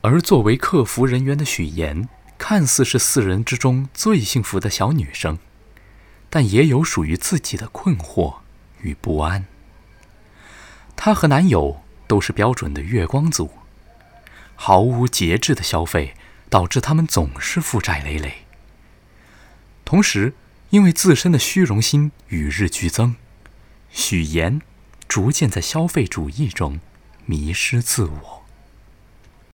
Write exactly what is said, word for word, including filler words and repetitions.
而作为客服人员的许妍，看似是四人之中最幸福的小女生，但也有属于自己的困惑与不安。她和男友都是标准的月光族，毫无节制的消费导致他们总是负债累累。同时，因为自身的虚荣心与日俱增，许妍逐渐在消费主义中迷失自我。